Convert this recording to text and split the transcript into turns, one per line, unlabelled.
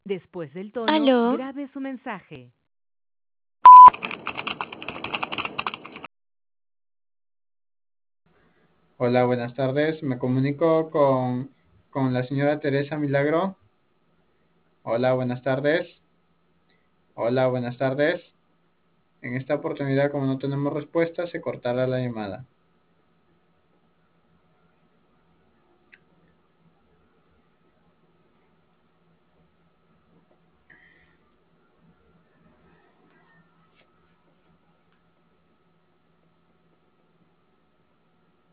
Después del tono,
Aló,
grabe su mensaje.
Hola, buenas tardes. Me comunico con la señora Teresa Milagro. Hola, buenas tardes. Hola, buenas tardes. En esta oportunidad, como no tenemos respuesta, se cortará la llamada.